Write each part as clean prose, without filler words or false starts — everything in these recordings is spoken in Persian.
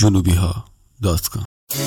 junubiha.com.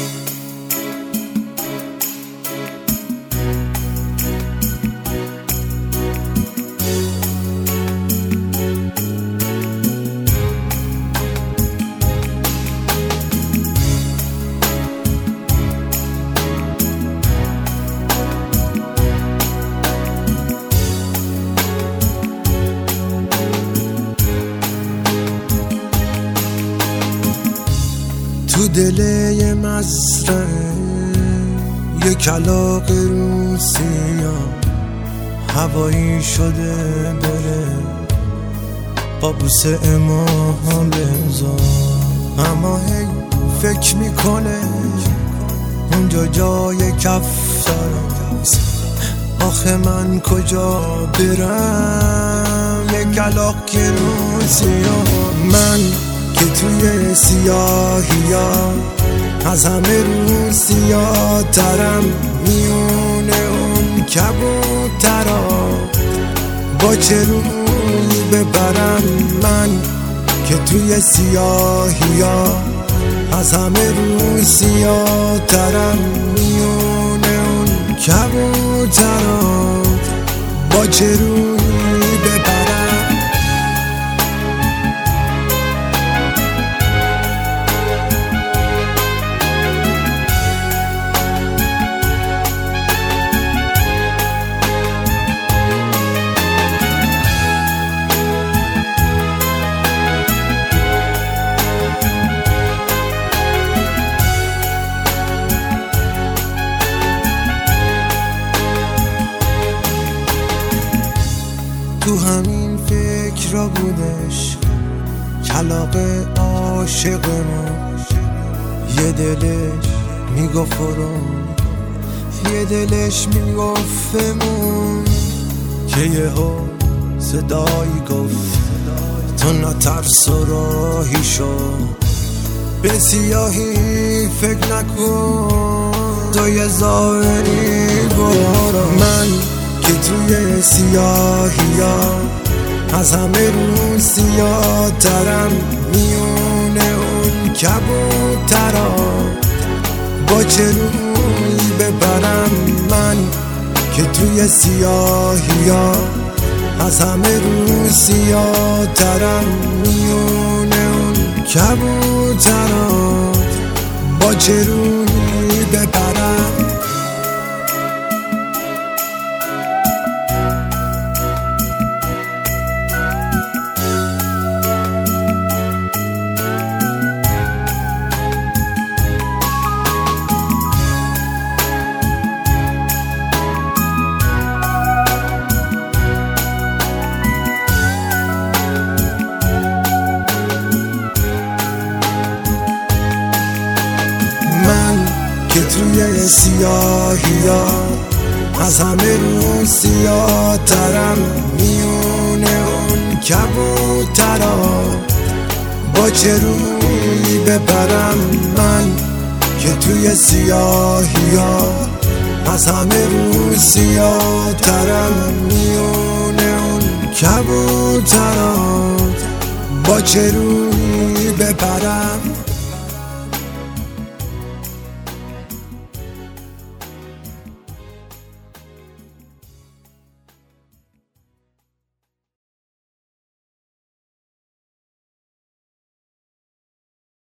تو دل یه مزرعه یه کلاغ روسیا هوایی شده بره با بوسه ماه بزار، اما هی فکر میکنه اونجا جای کفتراست، آخه من کجا برم؟ یه کلاغ که روسیا، من که توی سیاهیا از همه روسیا ترم، میونه اون کبوترا با چه روی ببرم؟ من که توی سیاهیا از همه روسیا ترم، میونه اون کبوترا با چه روی ببرم؟ تو همین فکر را بودش کلاغ عاشق ما، یه دلش میگفتم یه دلش میگفتمون که یهو صدایی گفت تو نترس و راهی شو، به سیاهی فکر نکن، تو یه ظاهری برو. من که توی سیاهیا از همه روسیا ترم، میونه اون کبوترا با چه روی ببرم؟ من که توی سیاهیا از همه روسیا ترم، میونه اون کبوترا با چه روی ببرم؟ که توی سیاهیا از همه روسیا ترم، میونه اون کبوترا با چه روی ببرم؟ من که توی سیاهیا از همه روسیا ترم، میونه اون کبوترا با چه روی ببرم؟